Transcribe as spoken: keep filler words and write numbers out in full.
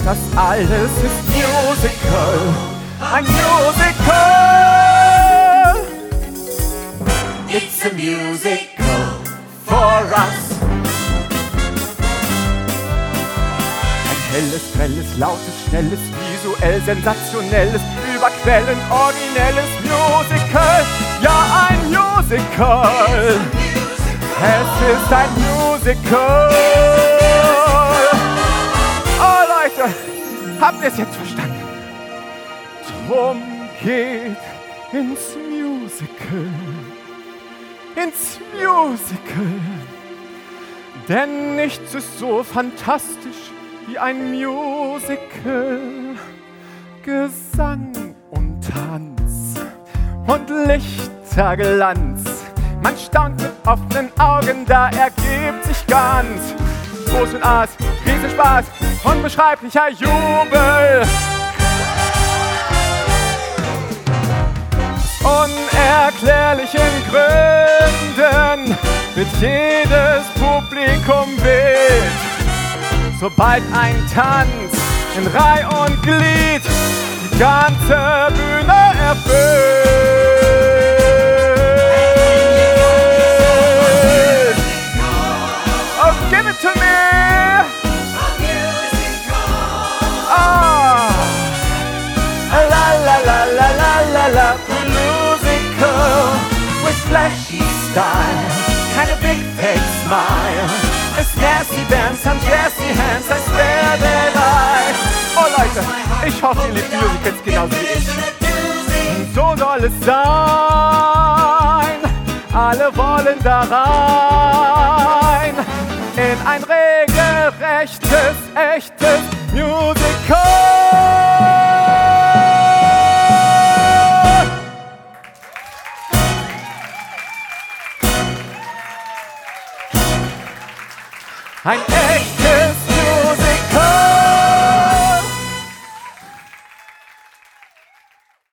Das alles ist Musical, ein Musical. It's a musical for us. Ein helles, grelles, lautes, schnelles, visuell sensationelles, über Quellen originelles Musical. Ja, ein Musical. Es ist ein Musical. Oh Leute, habt ihr es jetzt verstanden? Drum geht ins Musical. Ins Musical. Denn nichts ist so fantastisch wie ein Musical. Gesang und Tanz und Lichterglanz. Man staunt mit offenen Augen, da ergibt sich ganz Groß und Aas, Riesenspaß, unbeschreiblicher Jubel. Unerklärlichen Gründen wird jedes Publikum wild, sobald ein Tanz in Reih und Glied die ganze Bühne erfüllt. Oh, give it to me! Ah, la la la la la la la, musical with flashy style and a big fake smile. A snazzy band, some jazzy hands, I swear that I. Oh Leute, ich hoffe, ihr liebt Musicals genauso wie ich. Und so soll es sein. Alle wollen da rein in ein regelrechtes, echtes Musical. Ein echtes